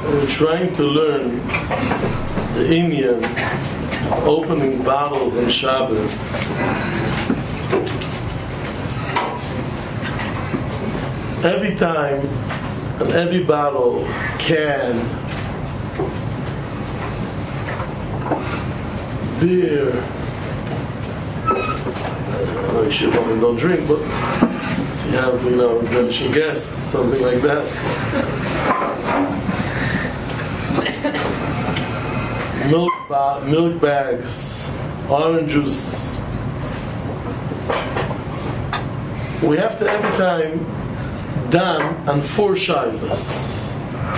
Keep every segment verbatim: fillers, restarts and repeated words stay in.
we're trying to learn the inyan of opening bottles on Shabbos. Every time and every bottle can, beer, I know you should probably don't drink, but if you have, you know, venishing guests, something like that. Milk, ba- milk bags, orange juice. We have to every time dan and four shilas.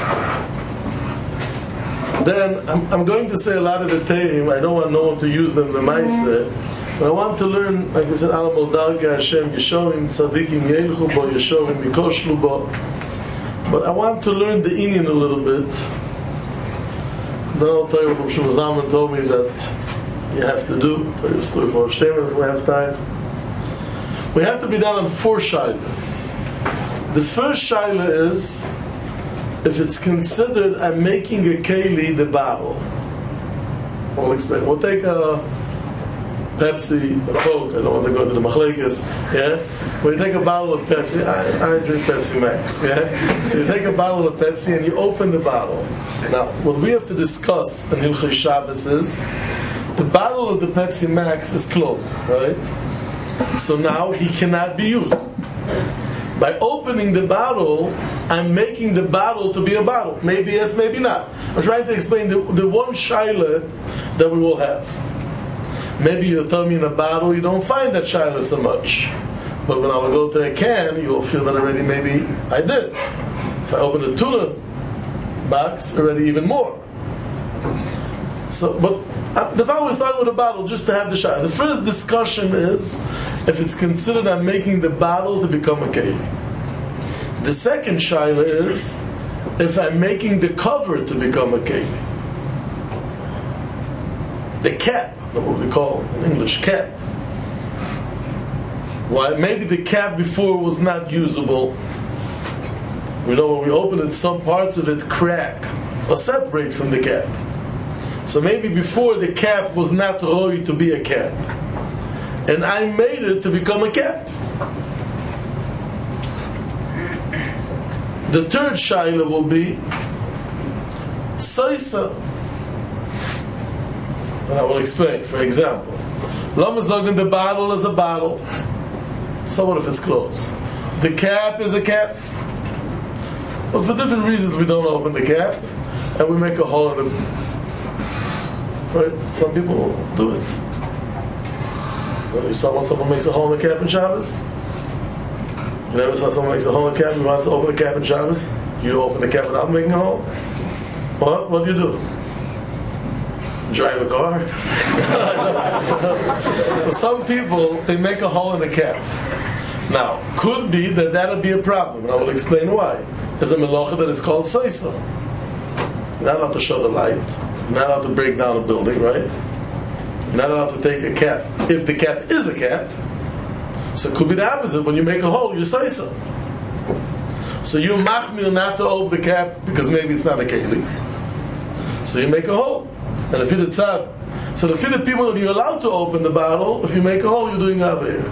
Then I'm, I'm going to say a lot of the time. I don't want no one to use them the ma'aseh, but I want to learn, like we said, Alam Darga Hashem Yeshovim Tzadikim Yelchu Bo Yeshovim Yikoshlu Bo. But I want to learn the inyan a little bit. Then I'll tell you what Shmuel Zalman told me that you have to do. I'll tell you a story for Shtemer if we have time. We have to be done on four shilas. The first shaila is if it's considered I'm making a keli the bottle. I'll explain. We'll take a Pepsi, a Coke. I don't want to go into the machlekes. Yeah, when you take a bottle of Pepsi, I, I drink Pepsi Max. Yeah, so you take a bottle of Pepsi and you open the bottle. Now, what we have to discuss in Hilchei Shabbos is the bottle of the Pepsi Max is closed, right? So now he cannot be used. By opening the bottle, I'm making the bottle to be a bottle. Maybe yes, maybe not. I'm trying to explain the, the one shaila that we will have. Maybe you'll tell me in a bottle you don't find that shaila so much. But when I will go to a can, you'll feel that already maybe I did. If I open a tuna box, already even more. So, but the vow is starting with a bottle just to have the shaila. The first discussion is if it's considered I'm making the bottle to become a keli. The second shaila is if I'm making the cover to become a keli. The cap, what we call in English cap. Why? Maybe the cap before was not usable. We know when we open it, some parts of it crack or separate from the cap. So maybe before the cap was not roy to be a cap, and I made it to become a cap. The third shaila will be Saisa. And I will explain. For example, Lama Zogan, the bottle is a bottle. So what if it's closed? The cap is a cap. But for different reasons we don't open the cap and we make a hole in it. Right? Some people do it. You saw when someone makes a hole in the cap in Shabbos? You never saw someone makes a hole in the cap and wants to open the cap in Shabbos? You open the cap without making a hole? What? What do you do? Drive a car? So some people, they make a hole in the cap. Now, could be that that would be a problem, and I will explain why. There's a melacha that is called soisa. You're not allowed to show the light. You're not allowed to break down a building, right? You're not allowed to take a cap if the cap is a cap. So it could be the opposite. When you make a hole, you soisa. So you machmir not to open the cap because maybe it's not a keli. So you make a hole. And if you're the tzad, so if you're the people that you're allowed to open the bottle, if you make a hole, you're doing avir.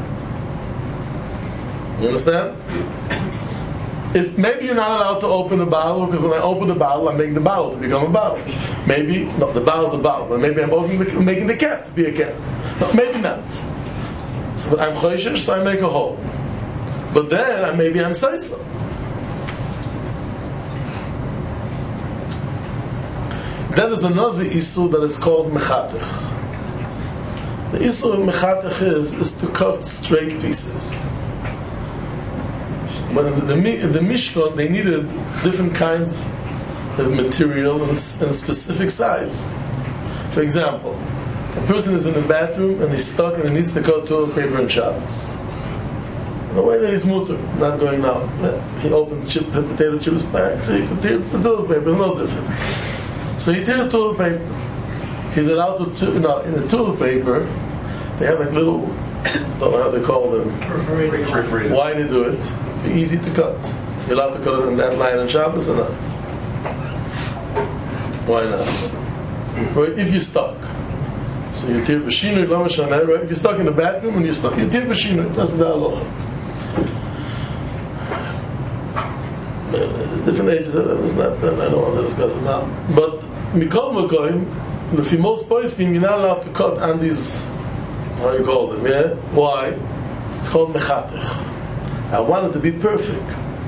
You understand? If maybe you're not allowed to open the bottle because when I open the bottle, I make the bottle to become a bottle. Maybe no, the bottle's a bottle, but maybe I'm opening, making the cap to be a cap. No, maybe not. So but I'm choishish, so I make a hole. But then I, maybe I'm saisa. Then there's another issue that is called mechatech. The issue of mechatech is is to cut straight pieces. But in the, in the Mishkan, they needed different kinds of material and, and specific size. For example, a person is in the bathroom and he's stuck and he needs to cut toilet paper and Shabbos. The way that he's mutter, not going out. He opens chip, potato chips back, so he can tear the toilet paper, there's no difference. So he tears toilet paper. He's allowed to, you know, in the toilet paper, they have like little, don't know how they call them. Perforated. Why they do it? Be easy to cut. You're allowed to cut it in that line on Shabbos or not? Why not? Right? If you're stuck. So you tir b'shinui, lama shanai, right? If you're stuck in a bathroom and you're stuck, you tir b'shinui. That's the halacha. There's different ages, it's not, I don't want to discuss it now. But mikol makoim, if you most poskim, you're not allowed to cut on these, how you call them, yeah? Why? It's called mechatech. I want it to be perfect.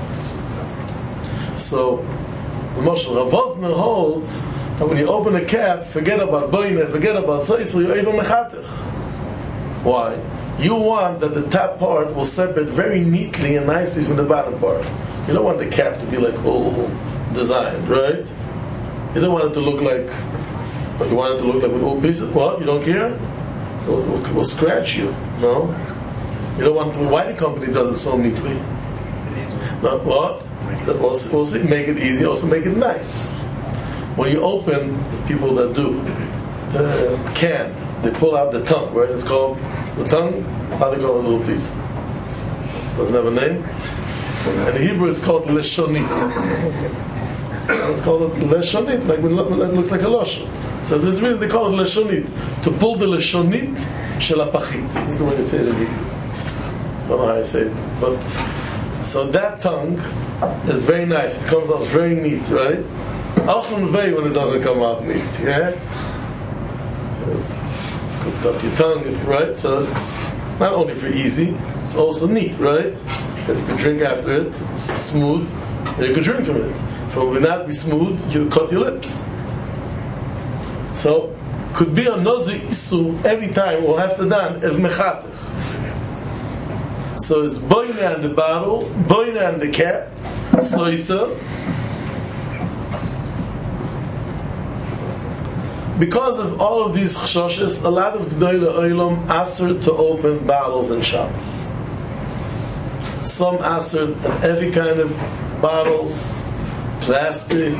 So, the Moshe Rav Wosner holds that when you open a cap, forget about boine, forget about soiso, you're even mechatech. Why? You want that the top part will separate very neatly and nicely from the bottom part. You don't want the cap to be like all designed, right? You don't want it to look like, you want it to look like with all pieces. What? You don't care? We'll, we'll, we'll scratch you. No? You don't want to, why the company does it so neatly? No, what? We'll see, we'll see. Make it easy, also make it nice. When you open, the people that do the can, they pull out the tongue, right? It's called the tongue. How do they call a little piece? Doesn't have a name. In Hebrew, it's called leshonit. It's called leshonit, like it looks like a loshon. So this reason they call it leshonit, to pull the leshonit shel hapachit. This is the way they say it in Hebrew. I don't know how I say it, but so that tongue is very nice. It comes out very neat, right? Achon vei when it doesn't come out neat, yeah. It's got your tongue, right? So it's not only for easy, it's also neat, right? That you can drink after it. It's smooth, and you can drink from it. If it would not be smooth, you cut your lips. So could be a nozi isu every time we'll have to done if mechatech. So it's boina on the bottle, boina on the cap, soisa. Because of all of these chshoshes, a lot of G'dolei Olam aser to open bottles and shops. Some aser in every kind of bottles, plastic,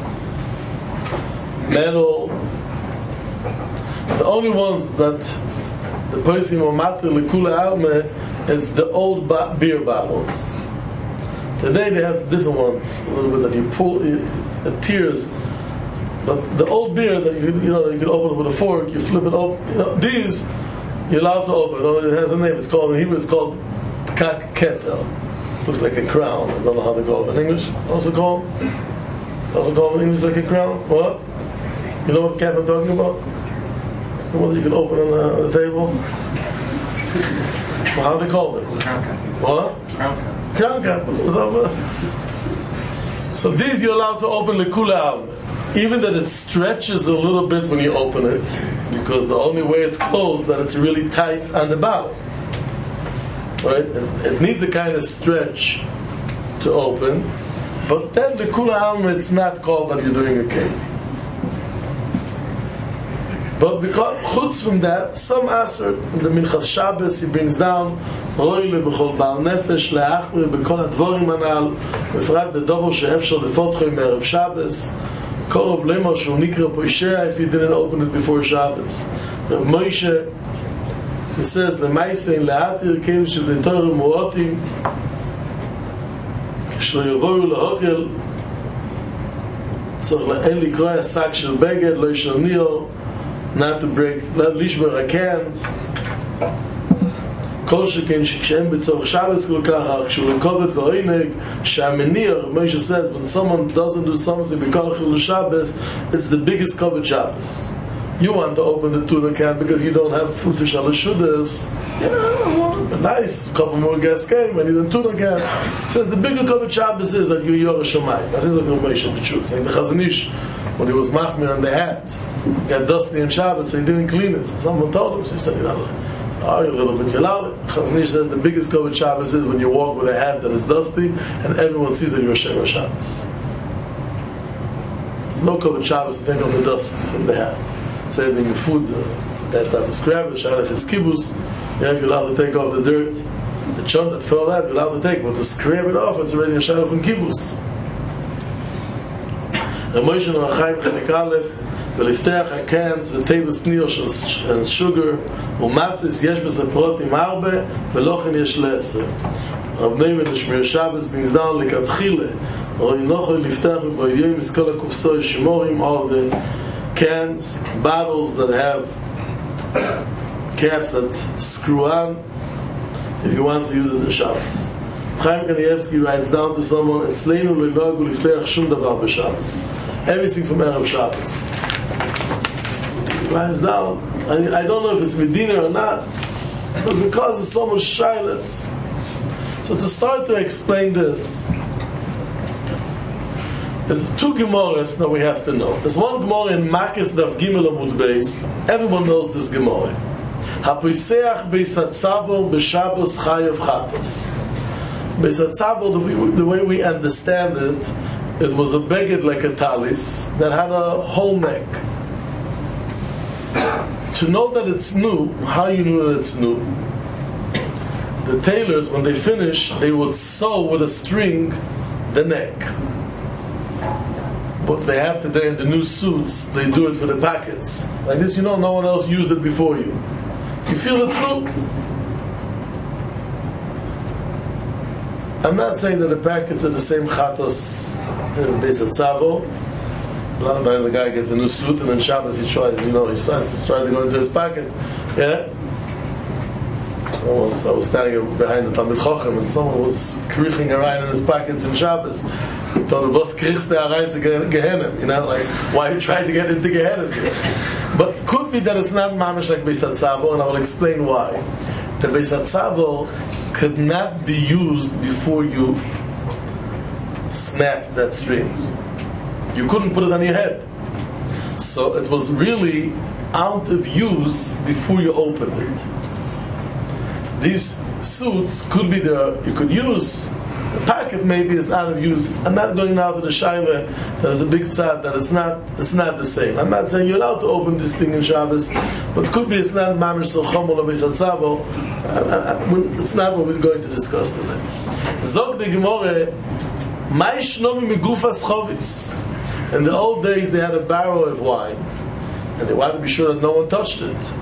metal. The only ones that the person will matter lekula alme is the old ba- beer bottles. Today they have different ones, a little bit that you pull, it tears. But the old beer that you you know you can open it with a fork, you flip it open. You know, these you're allowed to open. It has a name. It's called in Hebrew. It's called pekak ketel. Looks like a crown. I don't know how they call it in English. Also called also called in English like a crown. What? You know what cap I'm talking about? The one that you can open on the, on the table. Well, how do they call it? Crown cap. What? Crown cap. Crown cap. So these you're allowed to open lekula alme. Even that it stretches a little bit when you open it, because the only way it's closed that it's really tight on the bottom. Right? It, it needs a kind of stretch to open, but then the kula alma, it's not called that you're doing a keli. But because chutz from that, some aser, the Minchas Shabbos, he brings down roile b'chol bal nefesh le'achmir b'kol advorim anal, b'frat b'dovo she'efshor lefotcho me'erev Shabbos. Korov Lemo Shul Nikra Poishea if you didn't open it before Shabbos. Rav Moshe, he says, Lemaise in Le'atir Kev Shel Netorim Muotim Kishlo Yovoru Lehokel Tzorch Le'en Likroy Asak Shel Beged Lo Yishal Nio, not to break, not lishmer hands. כל שכן שכשהם בצורך Shabbos כל כך, כשהוא לכובד ועוינג, שהמניר, Moshe says, when someone doesn't do something because Chilul Shabbos, it's the biggest covered Shabbos. You want to open the tuna can because you don't have food fish al shudas. Yeah, well, nice. A couple more guests came, I need a tuna can. He says the bigger covered Shabbos is that you Yoreh Shamayim. That's his Moshe, the truth. Like the Chazon Ish, when he was machmir on the hat, got dusty on Shabbos, so he didn't clean it. So someone told him, so he said, you know, oh, a little bit, you allowed it. Chazon Ish says the biggest covered Shabbos is when you walk with a hat that is dusty and everyone sees that you're Shema Shabbos. There's no covered Shabbos to take off the dust from the hat. Say in the food, uh, it's best to have to scrap it, if it's kibbutz, you have, you're allowed to take off the dirt, the chunk that fell out, you're allowed to take, but to scrape it off, it's already a shadow from kibbutz. Moshe Noachayim Chelik Aleph, ולפתח הקאנס וטייבס ניר של שוגר ומצס יש בזה פרוטים הרבה ולא כן יש לעשר. רב נאמן לשמיר שבס brings down לכתחילה or inocho liftach v'boyim iskola kufsoy shimorim, all the cans, bottles that have caps that screw on, if he wants to use it in Shabbos. Chaim Kanievsky writes down to someone, Etzleinu le'nogu liftach shum davar b'Shabbos. Everything from Erev Shabbos. He writes down, I, I don't know if it's Medina or not, but because it's so much shyness. So to start to explain this, there's two Gemaras that we have to know. There's one Gemara in Makis Daf Gimel Amud Beis. Everyone knows this Gemara. Hapoiseach Beis Hatzavor b'Shabbos Chayav Chatos. Beis Hatzavor, the way, the way we understand it, it was a beged like a talis that had a whole neck. To know that it's new, how you know that it's new? The tailors, when they finish, they would sew with a string the neck. But they have today in the new suits, they do it for the pockets. Like this, you know, no one else used it before you. You feel it's new. I'm not saying that the packets are the same chatos in Beis Hatzavor. A lot of times the guy gets a new suit and then Shabbos he tries, you know, he starts to try to go into his pocket. Yeah? I was, I was standing behind the Talmid Chochem and someone was kriching around in his pockets in Shabbos. He told him, "Was krichst du rein to Gehenna?" You know, like, why are you trying to get into Gehenna? But could be that it's not mamish like Beis Hatzavor, and I will explain why. The Beis Hatzavor could not be used before you snap that strings. You couldn't put it on your head. So it was really out of use before you opened it. These suits could be there, you could use. The packet maybe is out of use. I'm not going now to the shayla that is a big tzad, that it's not, it's not the same. I'm not saying you're allowed to open this thing in Shabbos, but it could be it's not mamish so chomol or Beis Hatzavor. It's not what we're going to discuss today. Zog the Gemara, Mai shnomi megufas chovis. In the old days they had a barrel of wine, and they wanted to be sure that no one touched it.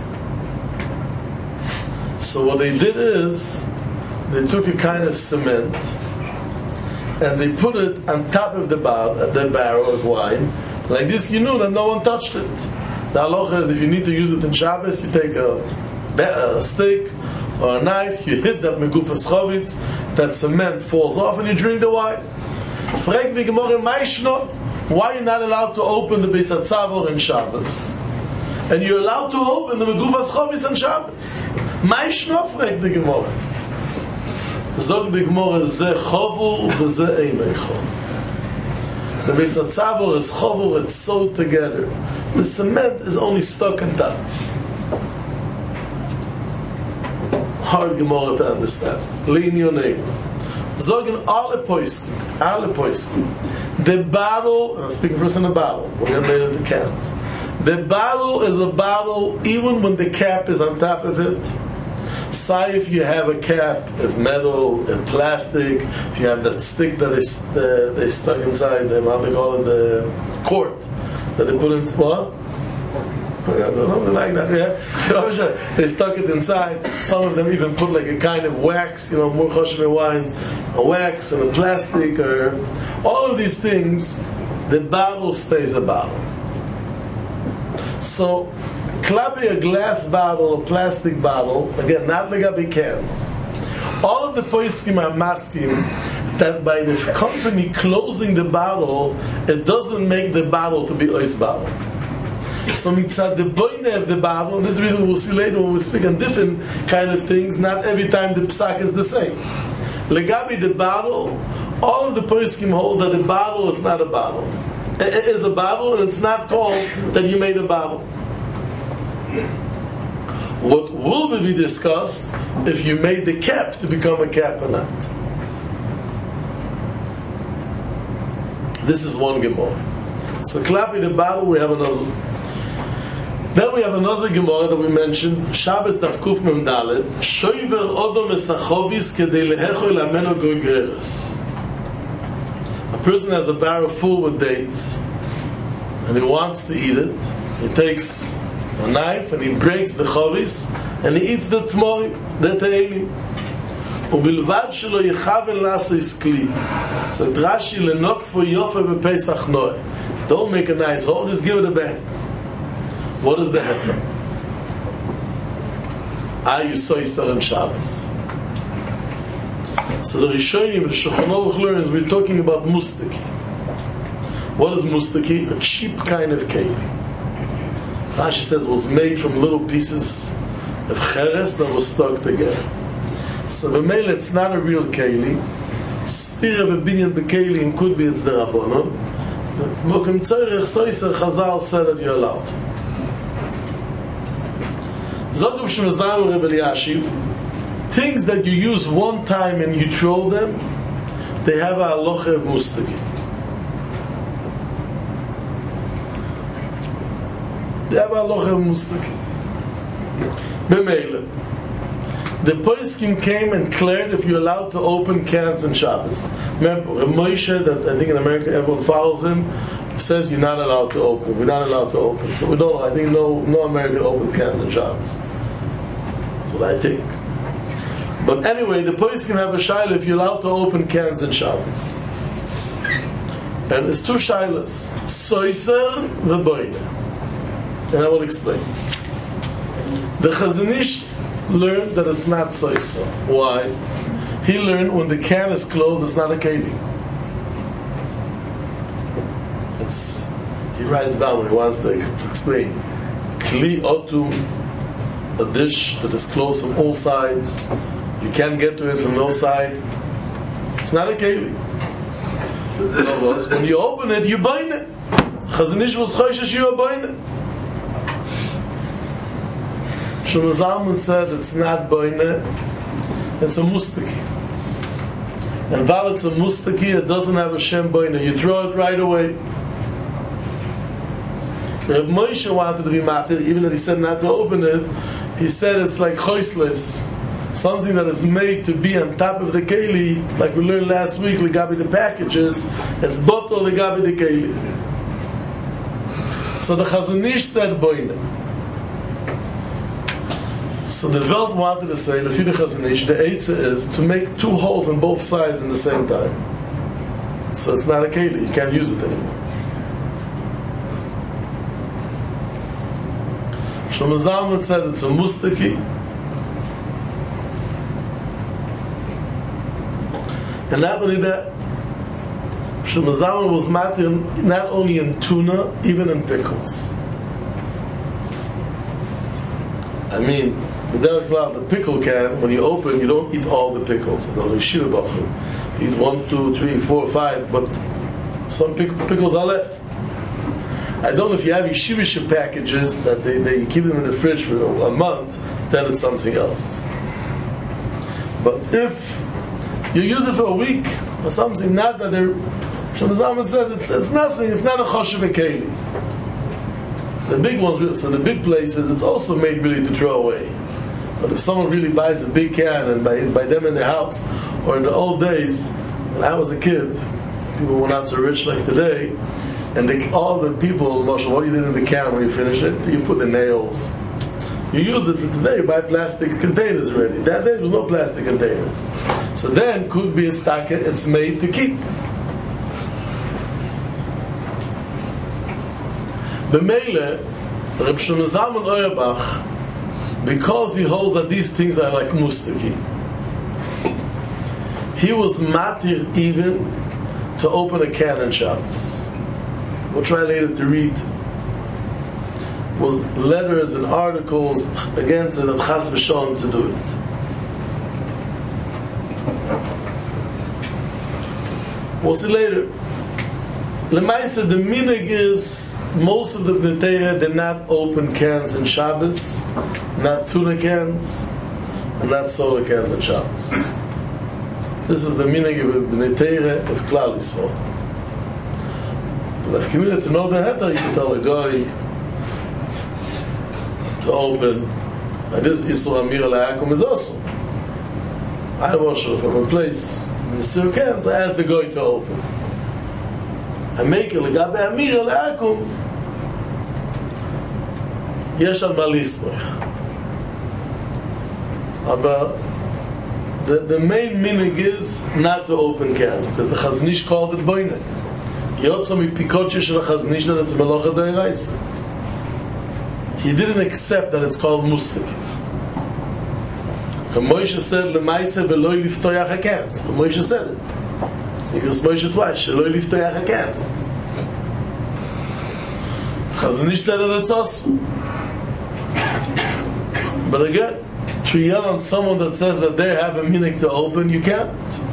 So what they did is, they took a kind of cement, and they put it on top of the, bar, the barrel of wine. Like this, you knew that no one touched it. The halacha is, if you need to use it in Shabbos, you take a, a stick or a knife, you hit that megufas chovitz, that cement falls off, and you drink the wine. Frag the Gemara, Maishno, why are you not allowed to open the Beis Hatzavor in Shabbos? And you're allowed to open the megufas chovitz on Shabbos. Maishno, frag the Gemara. Zog the Gemara, ze chovur v'ze einay chovur. The Beis Hatzavor is chovur, it's sewed together. The cement is only stuck on top. Hard Gemara to understand. Lean your name. Zog in alle poiskim, alle poiskim. The bottle, and I'm speaking first in the bottle, we're going to made of the cans. The bottle is a bottle even when the cap is on top of it. Say if you have a cap of metal and plastic, if you have that stick that they, uh, they stuck inside them, how they call it, the cord that they put in, what? Something like that, yeah. They stuck it inside. Some of them even put like a kind of wax, you know, more choshev wines, a wax and a plastic, or all of these things. The bottle stays a bottle. So, klapi a glass bottle, a plastic bottle, again, not legabi cans. All of the poskim are masking that by the company closing the bottle, it doesn't make the bottle to be ois bottle. So mitzad the boine of the bottle, and this is the reason we'll see later when we speak on different kind of things, not every time the psak is the same. Legabi the bottle, all of the poskim hold that the bottle is not a bottle. It is a bottle, and it's not called that you made a bottle. What will be discussed if you made the cap to become a cap or not? This is one Gemara. So klapi the bottle, we have another. Then we have another Gemara that we mentioned, Shabbos Daf Kuf Mem Dalet, Shoiver Odom Esachovis Kedei Lehechol Ameno Goigreres. A person has a barrel full with dates, and he wants to eat it. He takes a knife and he breaks the chovis, and he eats the tmori, the te'elim. ובלבד שלא יכוון לעשות כלי. So Rashi lenokfo yofa bepesach noe. Don't make a nice hole, just give it a bang. What is the heter? Are you soiser and Shabbos? So the Rishonim, the Shulchan Aruch learns, we're talking about mustaki. What is mustaki? A cheap kind of keli. Rashi says was made from little pieces of cheres that was stuck together. So b'meil it's not a real keli. Stira v'binyan b'kelim could be it's the Rabbanon. Mokem tzorech soiser Chazal said that you're allowed. Zogum shmezayim Rebbe Eliashiv, things that you use one time and you throw them, they have a halacha of mustaki. They have a halacha of mustaki. B'meile, the poskim came and declared if you're allowed to open cans on Shabbos. Remember, Moshe, that I think in America everyone follows him, says you're not allowed to open. We're not allowed to open. So we don't. I think no no American opens cans on Shabbos. That's what I think. But anyway, the poskim have a shaila if you're allowed to open cans on Shabbos. And it's two shailas: soiser v'boina. And I will explain. The Chazon Ish learned that it's not soiser. Why? He learned when the can is closed, it's not a keli. It's, he writes down when he wants to explain. Kli otum, a dish that is closed from all sides. You can't get to it from no side. It's not a keli. In other words, when you open it, you bind it. Chazon Ish was choishes you bind it. Shlomo Zalman said it's not boine, it's a mustaki. And while it's a mustaki, it doesn't have a shem boine. You throw it right away. Reb Moshe wanted to be matir, even though he said not to open it. He said it's like choisles, something that is made to be on top of the keli, like we learned last week, legabi the packages, it's bottle legabi the keli. So the Chazon Ish said boine. So the Welt wanted to say, the Fide Chazon Ish, the Eitzah is to make two holes on both sides in the same time. So it's not a keli, you can't use it anymore. Shlomo Zalman said it's a mustaki. And not only that, Shlomo Zalman was matir not only in tuna, even in pickles. I mean, the pickle can, when you open, you don't eat all the pickles. You eat one, two, three, four, five, but some pick, pickles are left. I don't know if you have yeshivish packages that they, they keep them in the fridge for a month, then it's something else. But if you use it for a week or something, not that they're, Shlomo Zalman said it's, it's nothing, it's not a choshev keli. The big ones, so the big places, it's also made really to throw away. But if someone really buys a big can and by, by them in their house, or in the old days, when I was a kid, people were not so rich like today, and they, all the people, Moshe, what do you do in the can when you finish it? You put the nails. You used it for today, you buy plastic containers already. That day there was no plastic containers. So then, could be a stock, it's made to keep. B'meile, Reb Shlomo Zalman Auerbach, because he holds that these things are like mustaki, he was matir even to open a can on Shabbos. We'll try later to read. Was letters and articles against it that Chas v'Shalom to do it. We'll see later. Lemaisa, the minig is most of the B'nai they're not open cans in Shabbos, not tuna cans, and not soda cans in Shabbos. This is the minig of B'nai of Klal Yisrael. But if you need to know the heter, you can tell a guy to open. And this Isur Amir L'Akum is also. I wash it from a place, they serve cans, I ask the guy to open. I make it legabe Amir L'Akum. Yesh al ma lismoich. Aber the, the main minig is not to open cans, because the Chazon Ish called it boine. Yotzo mi pikotche shel Chazon Ish that it's melacha d'oraisa. He didn't accept that it's called mustaki. And Moshe said, Lemaise ve'loi liftoyach hakens. Moshe said it. So he goes, Moshe twice, Sheloi liftoyach hakens. Chazon Ish said that it's also. But again, to yell on someone that says that they have a minik to open, you can't.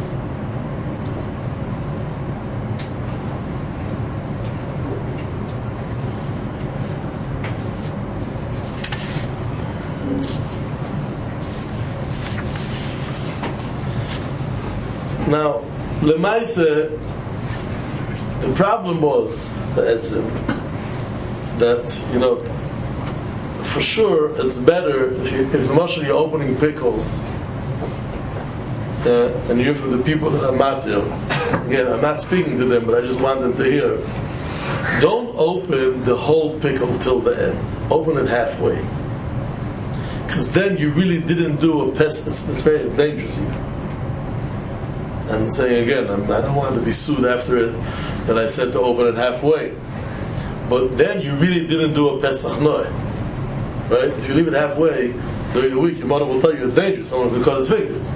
Now, Lemaise, the problem was that, you know, for sure it's better if you, if Moshe you're opening pickles uh, and you're from the people that are matir. Again, I'm not speaking to them, but I just want them to hear. Don't open the whole pickle till the end. Open it halfway, because then you really didn't do a pest. It's, it's very it's dangerous here. I'm saying again, I'm, I don't want to be sued after it that I said to open it halfway. But then you really didn't do a Pesach Noah. Right? If you leave it halfway during the week, your mother will tell you it's dangerous. Someone could cut his fingers.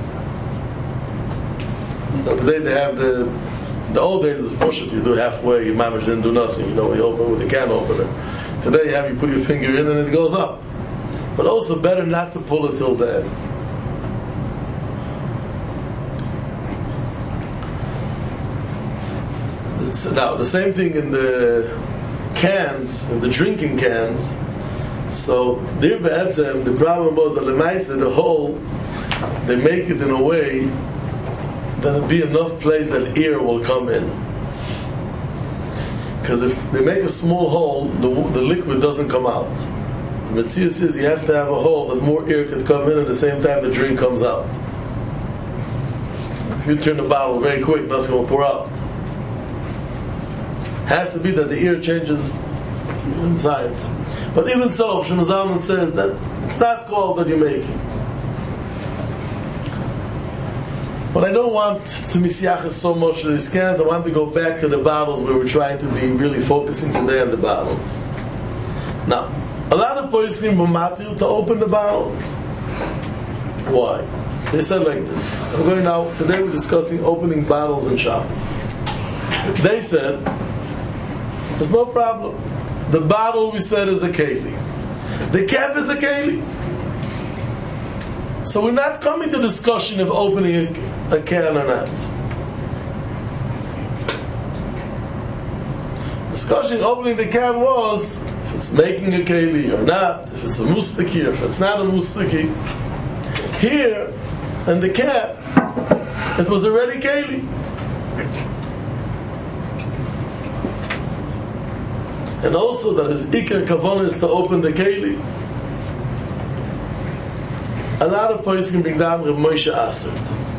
Now today they have the the old days is push it. You do halfway, your mama didn't do nothing. You know, when you open it with a can opener. Today you have you put your finger in and it goes up. But also better not to pull it till the end. It's, now the same thing in the cans, in the drinking cans. So there be'etzem, the problem was that lemaisa, the hole, they make it in a way that it'll be enough place that air will come in. Because if they make a small hole, the, the liquid doesn't come out. The Metzia says you have to have a hole that more air can come in at the same time the drink comes out. If you turn the bottle very quick, nothing's going to pour out. Has to be that the air changes in size. But even so, Shlomo Zalman says that it's not called that you're making. But I don't want to misiachas so much of these cans. I want to go back to the bottles where we're trying to be really focusing today on the bottles. Now, a lot of poskim were matir to open the bottles. Why? They said like this. I'm going now, today we're discussing opening bottles in Shabbos. They said, there's no problem. The bottle we said is a keli. The cap is a keli. So we're not coming to discussion of opening a, a can or not. Discussion opening the can was if it's making a keli or not, if it's a mustaki or if it's not a mustaki. Here, in the cap, it was already keli. And also that his ikar kavanah is to open the keli. A lot of poskim bring down Reb Moshe Assert.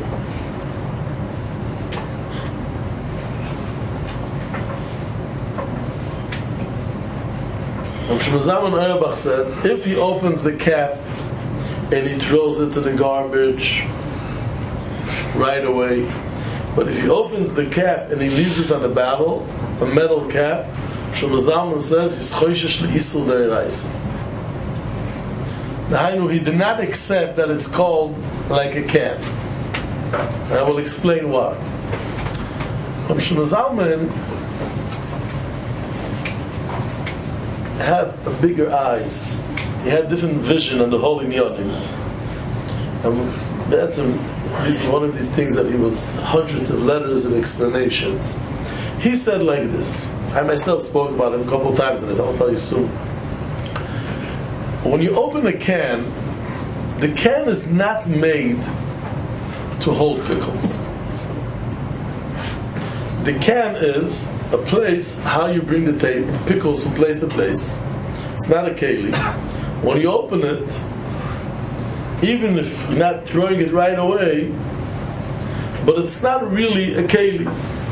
Reb Shlomo Zalman Auerbach said, if he opens the cap and he throws it to the garbage right away, but if he opens the cap and he leaves it on the bottle, a metal cap, Shlomo Zalman says he's choishesh le'isur d'oraisa. Now, he did not accept that it's called like a can. And I will explain why. Shlomo Zalman had a bigger eyes. He had different vision on the whole inyanim. And that's a, this is one of these things that he was hundreds of letters and explanations. He said like this. I myself spoke about him a couple of times, and I'll tell you soon. When you open a can, the can is not made to hold pickles. The can is a place how you bring the tape, pickles from place to place. It's not a keli. When you open it, even if you're not throwing it right away, but it's not really a keli.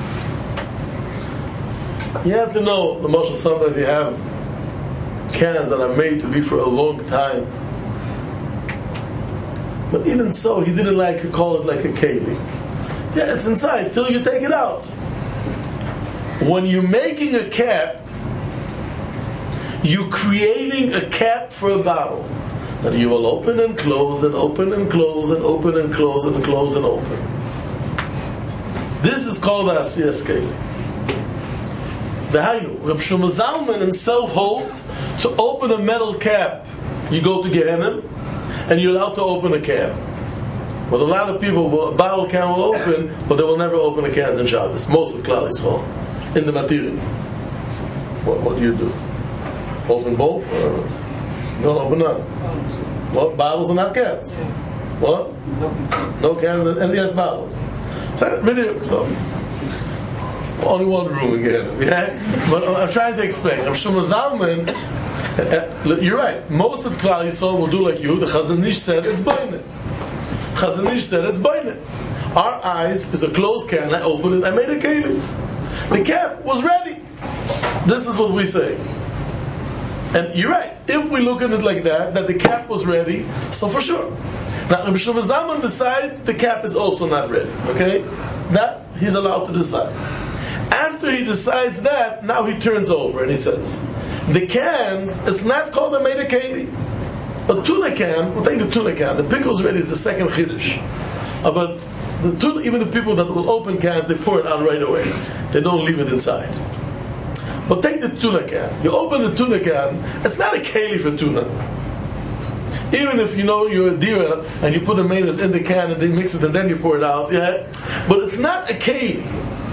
You have to know, the Moshe, sometimes you have cans that are made to be for a long time. But even so, he didn't like to call it like a keli. Yeah, it's inside till you take it out. When you're making a cap, you're creating a cap for a bottle that you will open and close and open and close and open and close and close and open. This is called the Asiyas Keli. The Hainu, Reb Shlomo Zalman himself holds to open a metal cap, you go to Gehenna and you're allowed to open a can. But a lot of people, will, a bottle can will open, but they will never open the cans in Shabbos. Most of Klal Yisrael in the material. What, what do you do? Open both? Or don't open none. What? Bottles are not cans. What? No cans and yes, bottles. So, only one room again. Yeah? But I'm trying to explain. I'm Shlomo Zalman, uh, you're right. Most of Klal Yisrael will do like you. The Chazon Ish said it's boinet. Chazon Ish said it's boinet. Our eyes is a closed can. I opened it. I made a keli. The cap was ready. This is what we say. And you're right. If we look at it like that, that the cap was ready, so for sure. Now, Reb Shlomo Zalman decides the cap is also not ready. Okay? That he's allowed to decide. After he decides that, now he turns over and he says, the cans, it's not called a Meida Keli. A tuna can, we'll take the tuna can, the pickles ready is the second Chiddush. Uh, but the tuna, even the people that will open cans, they pour it out right away. They don't leave it inside. But take the tuna can. You open the tuna can, it's not a Keli for tuna. Even if you know you're a dealer and you put the mayonnaise in the can and then mix it and then you pour it out, yeah? But it's not a Keli.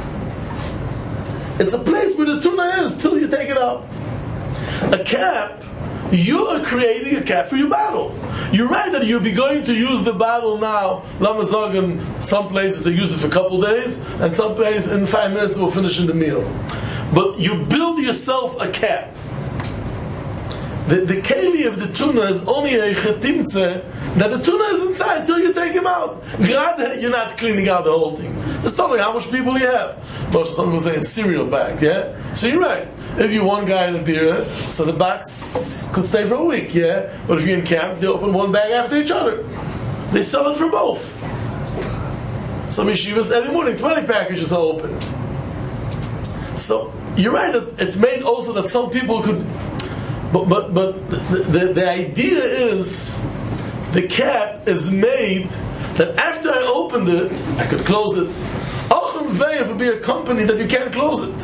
It's a place where the tuna is till you take it out. A cap, you are creating a cap for your bottle. You're right that you'll be going to use the bottle now. Lamazogan, some places they use it for a couple days, and some places in five minutes we'll finish in the meal. But you build yourself a cap. The, the keli of the tuna is only a chetimtze that the tuna is inside till you take him out. Grad, you're not cleaning out the whole thing. It's not like how much people you have. Most some people say in cereal bags, yeah? So you're right. If you're one guy in a deer, so the box could stay for a week, yeah? But if you're in camp, they open one bag after each other. They sell it for both. Some yeshivas, every morning, twenty packages are opened. So you're right that it's made also that some people could... But but but the, the, the idea is the cap is made that after I opened it, I could close it. Ochem Veif would be a company that you can't close it.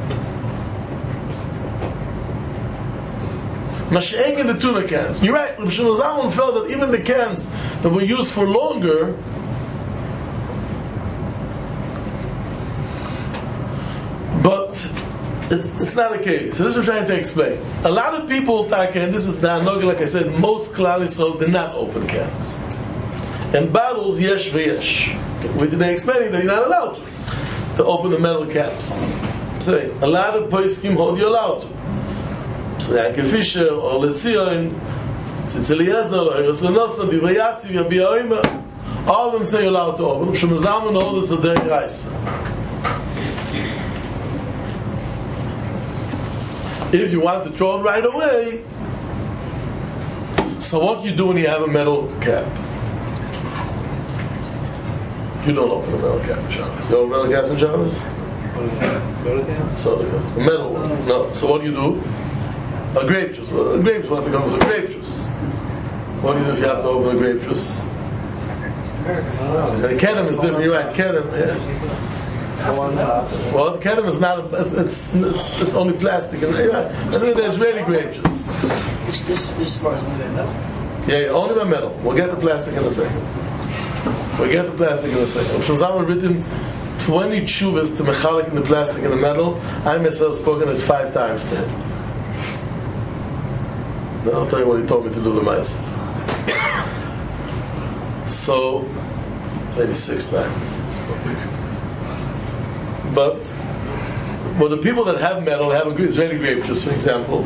Mashiach in the tuna cans. You're right. Reb Shlomo Zalman felt that even the cans that were used for longer, but It's, it's not a case. So this is what I'm trying to explain. A lot of people, and this is not like I said, most Klal Yisrael did not open cans. And bottles, yesh v'yesh. We didn't explain that you're not allowed to, to open the metal caps. So a lot of poskim hold you allowed to. So Yankel Fisher, or Letzion, Tzitz Eliezer, or Eros Lenosan, Divrei Yatziv, Yabi Oimer, all of them say you're allowed to open. Shlomo Zalman holds us a day rice. If you want to throw it right away, so what you do when you have a metal cap? You don't open a metal cap in Shabbos. You open a metal cap in Shabbos? Soda can? Soda can. A metal one. No. So what do you do? A grape juice. Well, a grape juice, what to come with a grape juice. What do you do if you have to open a grape juice? And the kenem is different. You're right. Kenem, yeah. Well, the kenem is not. A, it's, it's it's only plastic, and I think there's really grape juice. This this this part is only by metal. Yeah, yeah, only by metal. We'll get the plastic in a second. We'll get the plastic in a second. Reb Shlomo Zalman written twenty tshuvas to mechalik in the plastic and the metal. I myself spoken it five times to him. Then I'll tell you what he told me to do the mice. So maybe six times. But, but the people that have metal have a Israeli grape juice, for example.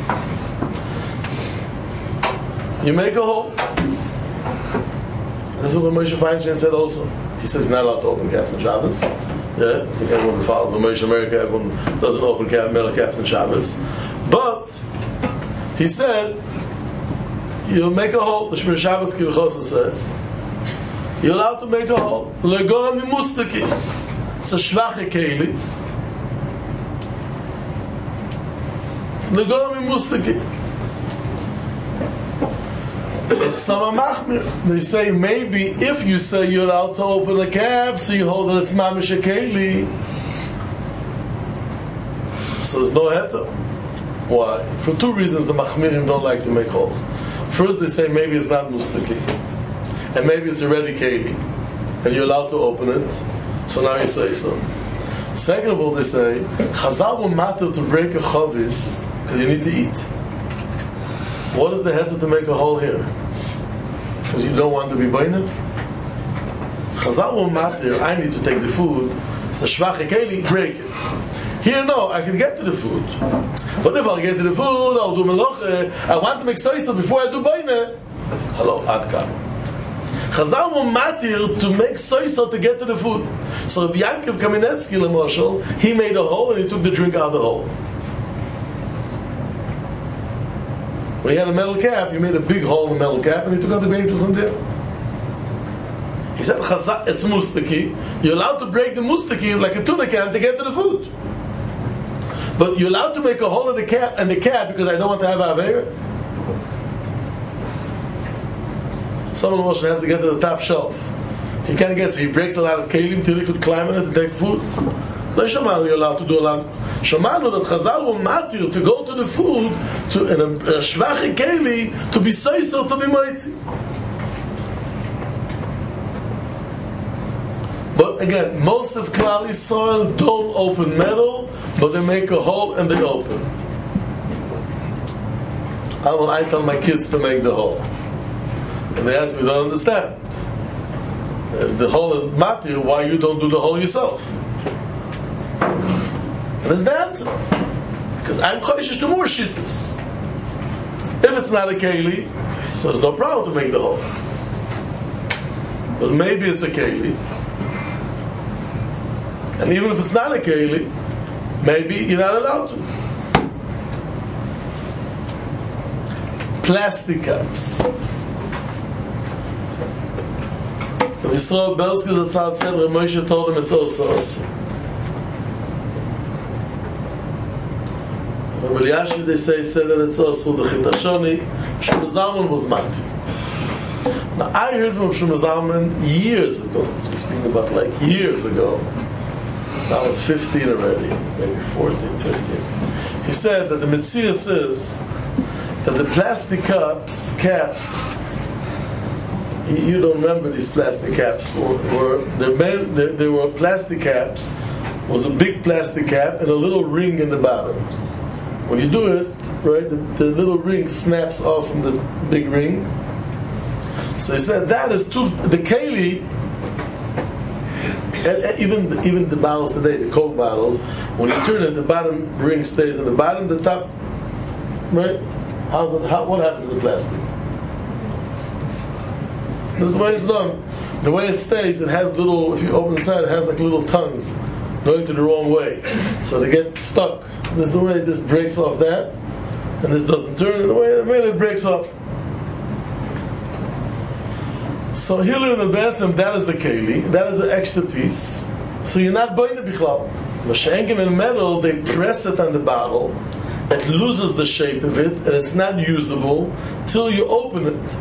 You make a hole. That's what Moshe Feinstein said also. He says you're not allowed to open caps on Shabbos. Yeah, I think everyone follows the Moshe America, everyone doesn't open cap, metal caps on Shabbos. But he said you make a hole. The Shmir Shabbos Kirchosa says you're allowed to make a hole. Legorem mustaki. It's a schwache keli. It's legorem mustaki. It's some machmir. They say maybe if you say you're allowed to open a cap, so you hold that it's mamish a keli. So there's no heter. Why? For two reasons the machmirim don't like to make holes. First, they say maybe it's not mustaki, and maybe it's already keli, and you're allowed to open it. So now you say so. Second of all, they say Chazal will matter to break a chavis because you need to eat. What is the heter to make a hole here? Because you don't want to be buying it. Chazal will matter. I need to take the food. It's a shvache keli. Break it. Here, no, I can get to the food. But if I get to the food, I'll do meloche. I want to make soisa before I do boine. Hello, adkan. Chazal will matter to make soisa to get to the food. So if Yankov Kamenetsky, Lamashal, he made a hole and he took the drink out of the hole. When he had a metal cap, he made a big hole in the metal cap and he took out the vapors from there. He said, Chazal, it's mustaki. You're allowed to break the mustaki like a tuna can to get to the food. But you're allowed to make a hole in the cap and the cap because I don't want to have Aveira. Someone has to get to the top shelf. He can't get, so he breaks a lot of kelim till he could climb on it and take food. No, Shamanu, you're allowed to do a lot. Shamanu, that Chazal will matir to go to the food to in a, a shvache keli to be soisel to be moitzi. But again, most of Klal Yisrael don't open metal, but they make a hole and they open. How will I tell my kids to make the hole? And they ask me, don't understand. If the hole is matir, why you don't do the hole yourself? And that's the answer. Because I'm chodesh to more shittus. If it's not a keli, so there's no problem to make the hole. But maybe it's a keli. And even if it's not a keli, maybe you're not allowed to. Plastic cups. The Yisrael Belsky Zatzal said, Rav Moshe told him it's also also. Rav Elyashiv, they say, said that it's also the Chitashoni. Shmuel Zalman was mati. Now, I heard from Shmuel Zalman years ago, we're speaking about like years ago, I was fifteen already, maybe fourteen, fifteen. He said that the Metzias is that the plastic cups, caps, you don't remember these plastic caps, were, were there, there were plastic caps, was a big plastic cap and a little ring in the bottom. When you do it, right, the, the little ring snaps off from the big ring. So he said that is too, the keli, and even even the bottles today, the Coke bottles, when you turn it, the bottom ring stays in the bottom, the top, right? How's it, how, what happens to the plastic? This is the way it's done. The way it stays, it has little, if you open inside, it has like little tongues going to the wrong way. So they get stuck. This is the way this breaks off that, and this doesn't turn in the way, the way it breaks off. So here in the bathroom, that is the keli, that is the extra piece. So you're not buying it bichlal. Mashenkin in metal, they press it on the bottle, it loses the shape of it, and it's not usable till you open it.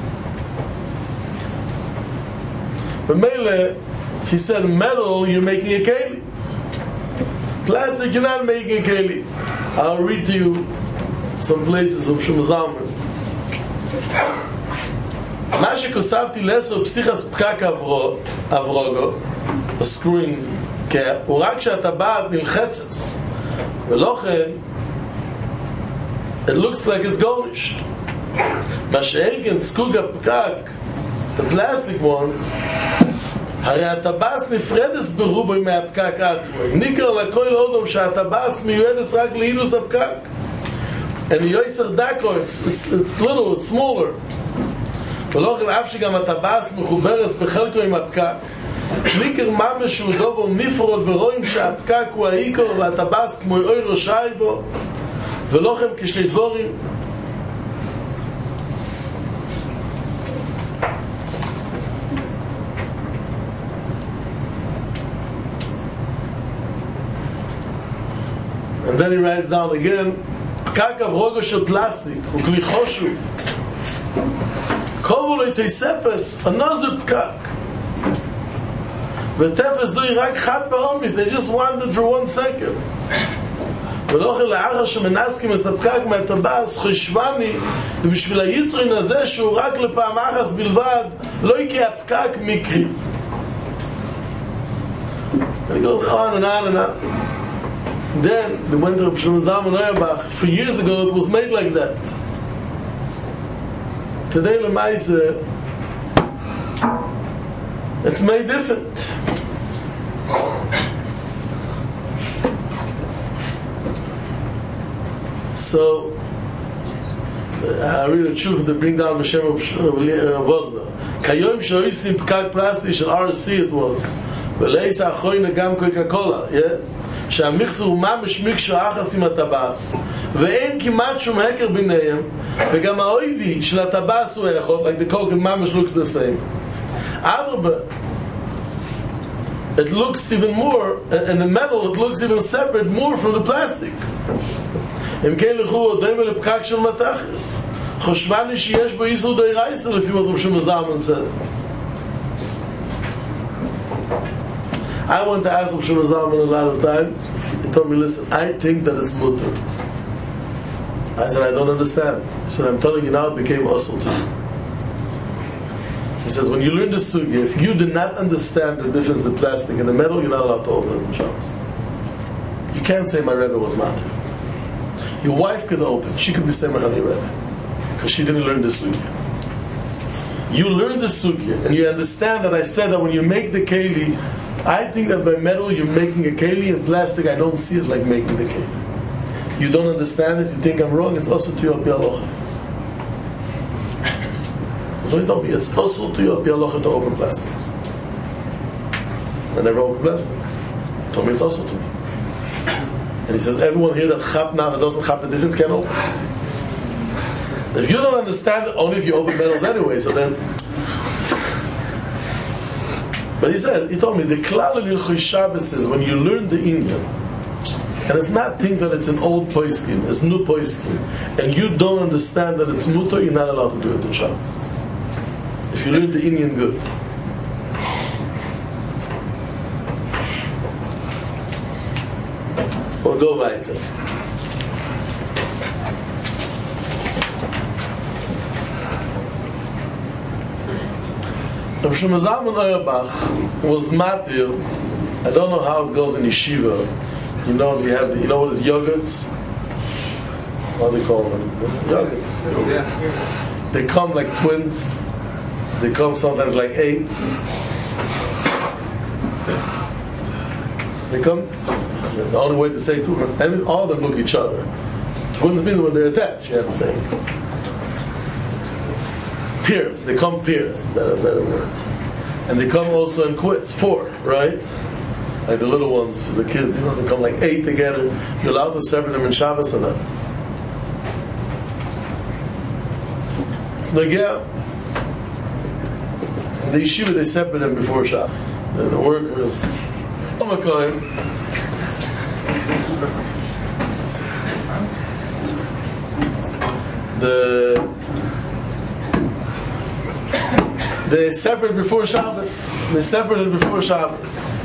But Mele, he said metal, you're making a keli. Plastic, you're not making a keli. I'll read to you some places of Shmuel Zalman. מה שכוספתי לסו פסיכס פקק אברוגו, a screwing cap, הוא רק שהטבעת נלחצס, ולכן it looks like it's garnished. מה שאין סקוג הפקק, the plastic ones, הרי הטבעת נפרדס ברובו מהפקק עצמו. ניקר לכל אודום שהטבעת מיועדס רק להינוס הפקק. And יויסר דקו, it's, it's, it's little, it's smaller. ולכן אף שגם הטבעת מחוברס בחלקו עם הפקק, ניקר ממש שהוא דובו נפרוד ורואים שהפקק הוא העיקר והטבעת כמו אוי ראשי בו, ולכן כשתי דבורים. then he writes down again, פקק אברוגו של פלסטיק, הוא כלי חשוב. קובו לו תוספס, another פקק. ותפס זוהי רק חד פעמיס, they just wanted for one second. ולא אוכל לאחר שמנסקים מספקק מהטבס, חשבני, ובשביל היצרין הזה שהוא רק לפעם אחת בלבד, לא יקרה פקק מקרי. And he goes on and on and on. Then, they went to Shlomo Zalman Auerbach. For years ago, it was made like that. Today, Lemaise, it's made different. So, I read a truth to bring down the Shem of Vosna. Kayom shoisim pkak plastic shel R C it was. ולייס האחרונה גם קוקה קולה, שהמחסר הוא ממש מקשו אחס עם הטבס, ואין כמעט שום הקר ביניהם, וגם האויבי של הטבס הוא יכול, like the coke ממש looks the same. אבל it looks even more, and the metal it looks even separate more from the plastic. אם כן לכו עודם אל הפקק של מתחס, חושבני שיש בו איסור די רייסה לפי מה רב זלמן said. I went to ask Rav Shlomo Zalman a lot of times. He told me, listen, I think that it's mutter. I said, I don't understand. He said, I'm telling you now, it became usur to you. He says, when you learn the sugya, if you did not understand the difference in the plastic and the metal, you're not allowed to open it in Shabbos. You can't say my Rebbe was matter. Your wife could open. She could be Semach on your Rebbe. Because she didn't learn the sugya. You learn the sugya, and you understand that I said that when you make the keli, I think that by metal you're making a keli, and plastic I don't see it like making the keli. You don't understand it, you think I'm wrong, it's also to you al pi halacha. So he told me, it's also to you al pi halacha to open plastics. I never open plastic. He told me it's also to me. And he says, everyone here that chap now, that doesn't chap the difference, can open. If you don't understand it, only if you open metals anyway, so then... But he said, he told me, the klal in Hilchos Shabbos is when you learn the Inyan, and it's not things that it's an old poiskim, it's new poiskim, and you don't understand that it's mutter, you're not allowed to do it in Shabbos. If you learn the Inyan good. We'll go weiter. Rav Shlomo Zalman Auerbach was matir. I don't know how it goes in yeshiva. You know, they have the, you know what is yogurts? What do they call them? Yogurts. They come like twins. They come sometimes like eights. They come. The only way to say two, and all of them look each other. Twins mean when they're attached. You have to say. Pairs, they come pairs, better, better word. And they come also in quits, four, right? Like the little ones, the kids, you know, they come like eight together. You're allowed to separate them in Shabbos or not? It's Nagea. In the yeshiva, they separate them before Shabbos. The, the workers, the They separate before Shabbos. They separated before Shabbos.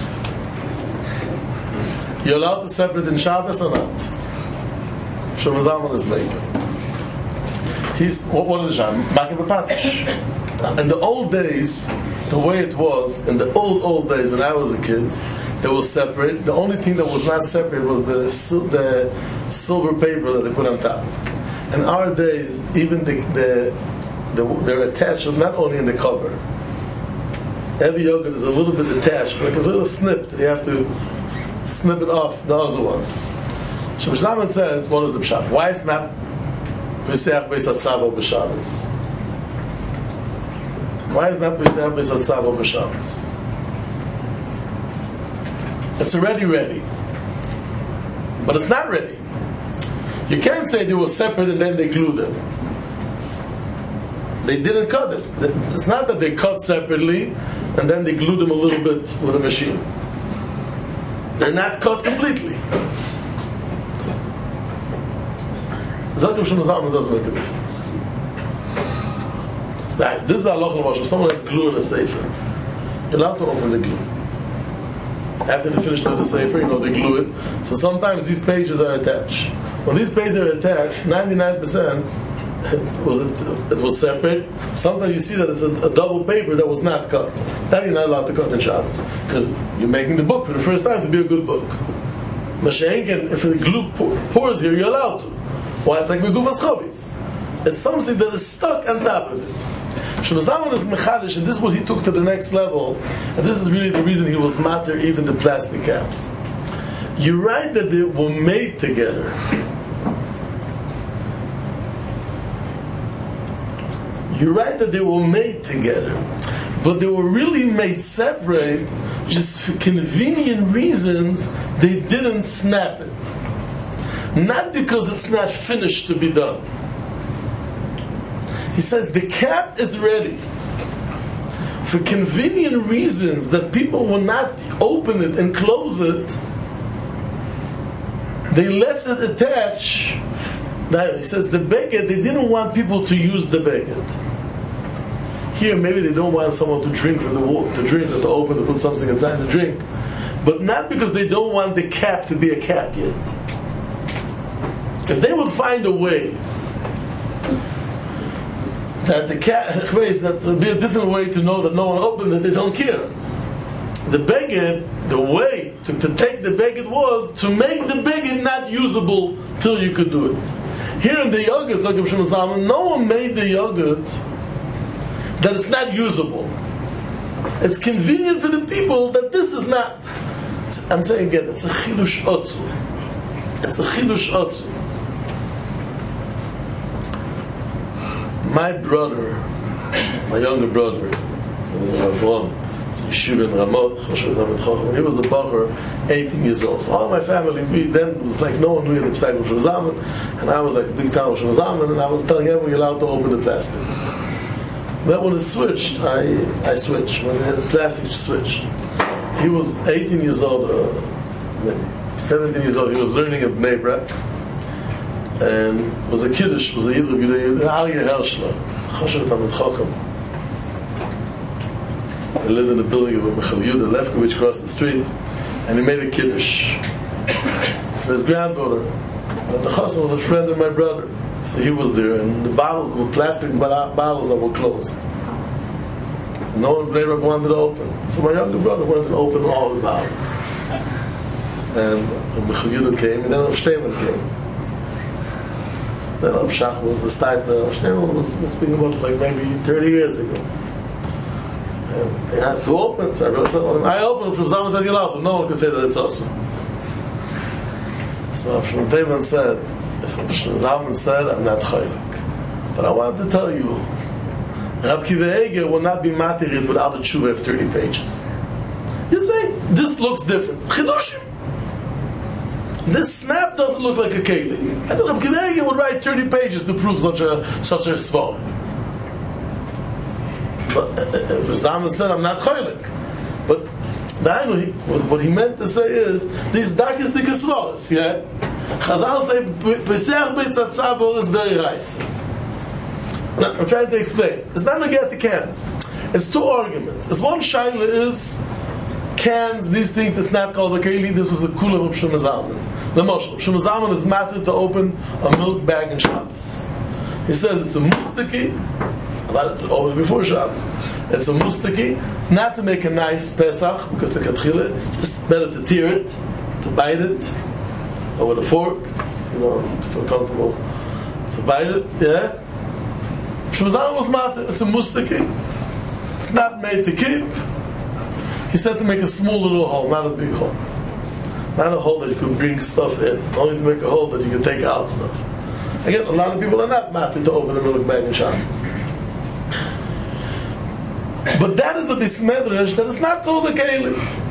You're allowed to separate in Shabbos or not? Shlomo Zalman is making. He's what, what is Sham? Makeh b'patish. In the old days, the way it was in the old old days when I was a kid, they were separate. The only thing that was not separate was the the silver paper that they put on top. In our days, even the the The, they're attached not only in the cover. Every yogurt is a little bit attached, like a little snip that you have to snip it off the other one. Shlomo Zalman says, what is the pshat? Why is not B'seach Beis Hatzavo b'Shabbos? Why is not B'seach Beis Hatzavo b'Shabbos? It's already ready, but it's not ready. You can't say they were separate and then they glued them. They didn't cut it. It's not that they cut separately and then they glued them a little bit with a machine. They're not cut completely. Zakim Shlomo Zalman doesn't make a difference. Right, this is halacha l'mashal. If someone has glue in a sefer, you're allowed to open the glue. After they finish with the sefer, you know, they glue it. So sometimes these pages are attached. When these pages are attached, ninety-nine percent it was, it, it was separate. Sometimes you see that it's a, a double paper that was not cut. That you're not allowed to cut in Shabbos. Because you're making the book for the first time to be a good book. Mashenken, if the glue pours here, you're allowed to. Why? It's like Megufas Chovitz. It's something that is stuck on top of it. Shlomo Zalman is mechadish, and this is what he took to the next level. And this is really the reason he was matter even the plastic caps. You're right that they were made together. You're right that they were made together, but they were really made separate. Just for convenient reasons, they didn't snap it. Not because it's not finished to be done. He says the cap is ready. For convenient reasons that people will not open it and close it, they left it attached. He says the beged, they didn't want people to use the beged. Here, maybe they don't want someone to drink from the water, to drink or to open, to put something inside to drink. But not because they don't want the cap to be a cap yet. If they would find a way that the cap, that there would be a different way to know that no one opened it, they don't care. The beged, the way to protect the beged was to make the beged not usable till you could do it. Here in the yogurt, no one made the yogurt that it's not usable. It's convenient for the people that this is not. I'm saying again, it's a chilush otzu. It's a chilush otzu. My brother, my younger brother, he was a Ravon, it's a yeshiva in Ramot, when he was a bacher, eighteen years old. So all my family, we then it was like no one knew the P'sag of Shlomo Zalman, and I was like a big town of Shlomo Zalman, and I was telling everyone you're allowed to open the plastics. Then when it switched, I I switched. When the plastic switched, he was eighteen years old, uh, maybe seventeen years old. He was learning at Bnei Brak, and was a kiddush, was a yidrub yidrub Aryeh Hershler, Choshev Talmid Chochem. He lived in the building of a Michal Yudah Lefkovich across the street, and he made a kiddush for his granddaughter. And the chassan was a friend of my brother. So he was there, and the bottles were plastic bottles that were closed. And no one Bnei Brak wanted to open. So my younger brother wanted to open all the bottles. And Michal Yudah came, and then Rav Shteyman came. Then Rav Shach was the start. Rav Shteyman was, was speaking about like maybe thirty years ago. And they asked who opened. So I said, I opened. Shlomo Zalman says you're allowed to. No one can say that it's awesome. So Shlomo Zalman said, if Shlomo Zalman said, I'm not chaylik. But I want to tell you, Rab Kiva Eger will not be matirit without a tshuva of thirty pages. You say, this looks different. Chidushim. This snap doesn't look like a keli. I said, Rab Kiva Eger would write thirty pages to prove such a such a svar. But Shlomo Zalman said, I'm not chaylik. But what he meant to say is, these dakis the kisvaros, yeah? Chazal say, Pesach b'tzatzavor is very rice. Now, I'm trying to explain. It's not to get the cans. It's two arguments. It's one shaila is, cans, these things, it's not called a keli, this was a kula of Shlomo Zalman. The Moshe, Shlomo Zalman is matter to open a milk bag in Shabbos. He says it's a mustaki, about it to open it before Shabbos. It's a mustaki, not to make a nice Pesach, because the katchila, just better to tear it, to bite it, or with a fork, you know, to feel comfortable, to bite it, yeah? Shlomo Zalman was matter, it's a mustaki. It's not made to keep. He said to make a small little hole, not a big hole. Not a hole that you could bring stuff in, only to make a hole that you can take out stuff. Again, a lot of people are not matter to open a milk bag in Shabbos. But that is a bismedrash that is not called a keli.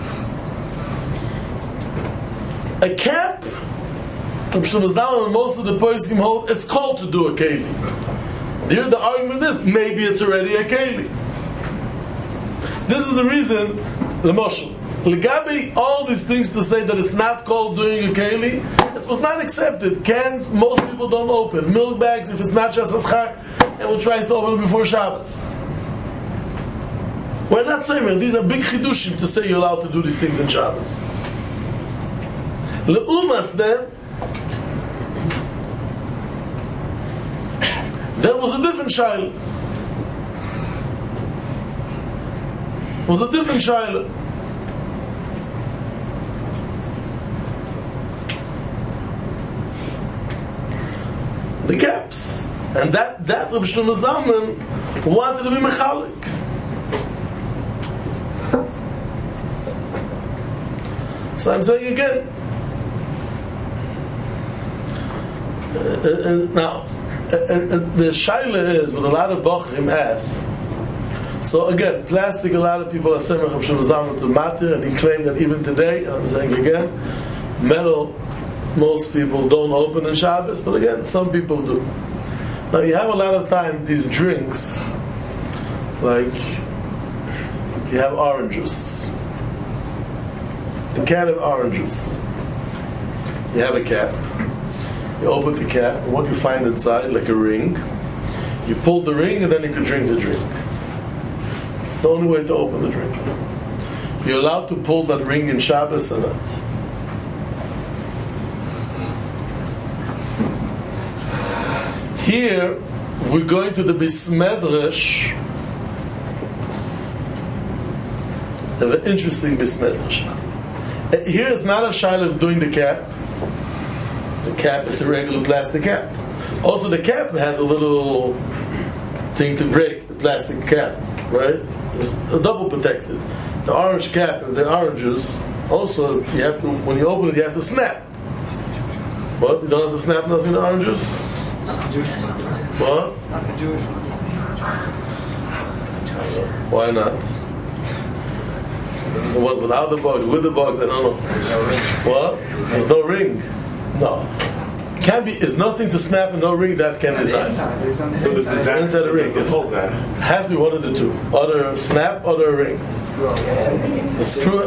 A cap, Shlomo Zalman and most of the poskim hold, it's called to do a keli. Here the argument is, maybe it's already a keli. This is the reason, the Moshe, Legabi, all these things to say that it's not called doing a keli, it was not accepted. Cans, most people don't open. Milk bags, if it's not just a chak, everyone tries to open it before Shabbos. We're not saying these are big chidushim to say you're allowed to do these things in Shabbos. Leumas then, there was a different child. Was a different child. The caps, and that that Rabbi Shlomo Zalman wanted to be mechalik. So I'm saying again. Uh, uh, now, uh, uh, the shaila is what a lot of bochrim ask. So again, plastic. A lot of people are saying Rabbi Shlomo Zalman to matter, and he claimed that even today. And I'm saying again, metal. Most people don't open in Shabbos, but again, some people do. Now you have a lot of time these drinks, like you have orange juice, a can of orange juice. You have a cap. You open the cap, and what do you find inside? Like a ring. You pull the ring, and then you can drink the drink. It's the only way to open the drink. You're allowed to pull that ring in Shabbos or not? Here, we're going to the Bismedrash. Have an interesting Bismedrash. Here is not a shaila of doing the cap. The cap is a regular plastic cap. Also, the cap has a little thing to break, the plastic cap, right? It's a double protected. The orange cap of the orange juice, also, you have to, when you open it, you have to snap. What? You don't have to snap nothing in the orange juice? What? Not the Jewish one. Why not? The ones without the bugs, with the bugs, I don't know. What? There's no ring. No. Can be. It's nothing to snap and no ring. That can be designed. Inside, inside the ring. It has to be one of the two. Either snap, or a ring. The screw.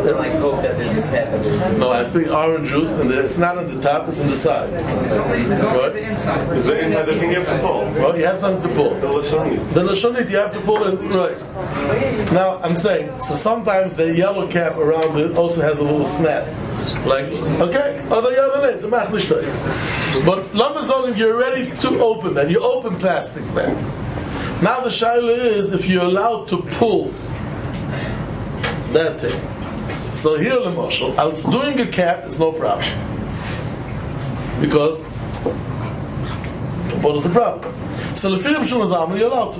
No, I speak orange juice, and it's not on the top; it's on the side. Right? Is the inside the thing you have to pull? Well, you have something to pull. The lashonit. The lashonit you have to pull it right. Now I'm saying, so sometimes the yellow cap around it also has a little snap. Like, okay, other other it's a machmishtais. But Lamazon, you're ready to open that. You open plastic bags. Now the shaila is if you're allowed to pull that thing. So here, Lamashal, als doing a cap is no problem. Because what is the problem? So the Rabbi Shlomo Zalman, you're allowed to.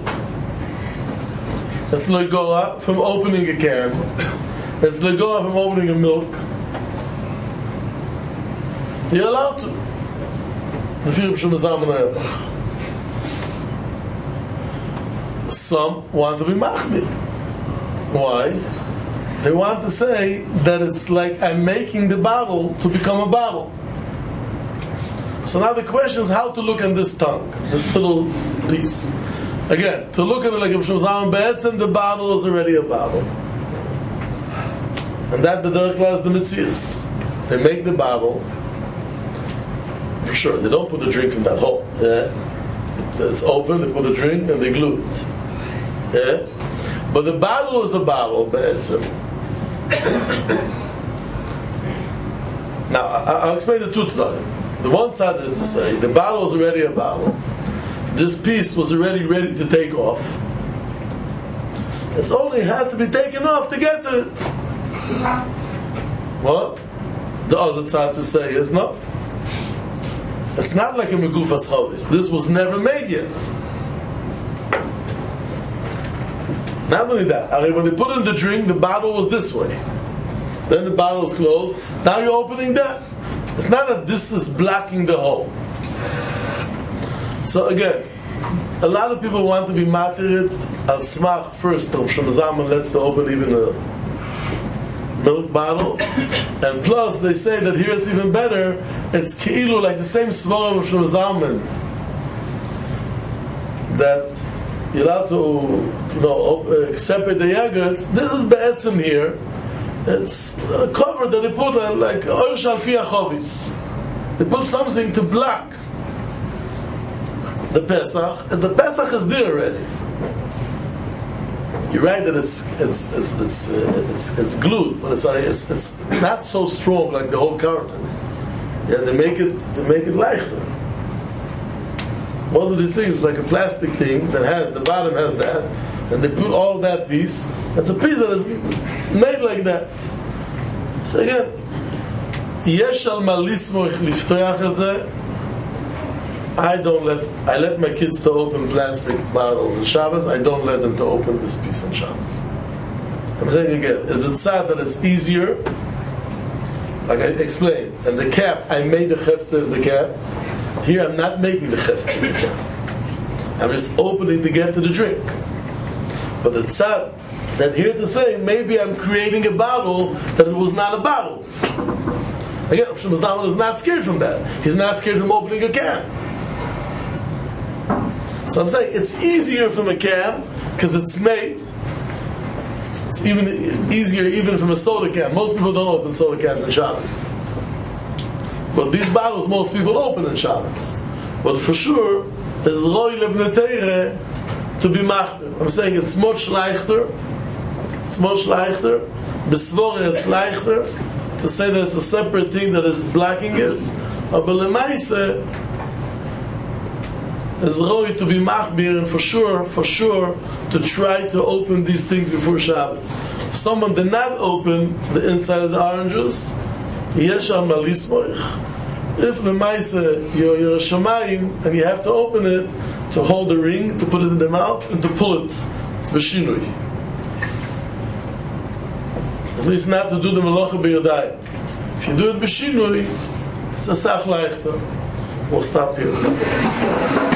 It's legoa from opening a can. It's legoa from opening a milk. You're allowed to. Some want to be machmir. Why? They want to say that it's like I'm making the bottle to become a bottle. So now the question is how to look at this tongue, this little piece. Again, to look at it like Rabbi Shlomo Zalman Be'etzem, the bottle is already a bottle. And that the derech klar is the mitzias. They make the bottle. For sure, they don't put a drink in that hole. Yeah? It's open, they put a drink and they glue it. Yeah? But the bottle is a bottle, be'etzem. Now, I'll explain the two tzaddim. The one side is to say, the bottle is already a bottle. This piece was already ready to take off. It only has to be taken off to get to it. What? The other side to say is no. It's not like a megufas chavis. This was never made yet. Not only that, when they put in the drink, the bottle was this way. Then the bottle is closed. Now you're opening that. It's not that this is blocking the hole. So again, a lot of people want to be materit al smach first. Rabbi Shlomo Zalman lets to open even a milk bottle, and plus they say that here it's even better. It's keilu like the same svara of Shlomo Zalman that you're allowed to, you know, separate the yogurts. This is be'etzem here It's a cover that they put on, like Oir Shal Pi HaChovis. They put something to block the Pesach, and the Pesach is there already. You're right that it's it's it's it's uh, it's, it's glued, but it's, uh, it's it's not so strong like the whole carton. Yeah, they make it they make it leichter. Most of these things is like a plastic thing that has the bottom has that, and they put all that piece. That's a piece that is made like that. So again, yesh al ma lismoch liftoach et zeh. I don't let I let my kids to open plastic bottles on Shabbos. I don't let them to open this piece on Shabbos. I'm saying again, is it sad that it's easier? Like I explained, and the cap, I made the hefzer of the cap. Here I'm not making the hefzer of the cap. I'm just opening to get to the drink. But it's sad that here to say, maybe I'm creating a bottle that it was not a bottle. Again, Shlomo Zalman is not scared from that. He's not scared from opening a can. So I'm saying it's easier from a can because it's made. It's even easier even from a soda can. Most people don't open soda cans on Shabbos. But these bottles most people open on Shabbos. But for sure, it's roi lebnei Torah to be machmir. I'm saying it's much leichter. It's much leichter. Besvora it's leichter to say that it's a separate thing that is blocking it. But lemaise is roi to be machmir, and for sure, for sure, to try to open these things before Shabbos. If someone did not open the inside of the orange juice, yesh al ma lismoich. If lemaise you're, you're a shamayim and you have to open it to hold the ring, to put it in the mouth, and to pull it, it's b'shinui. At least not to do the melacha b'yadayim. If you do it b'shinui, it's a sach leichter. We'll stop here.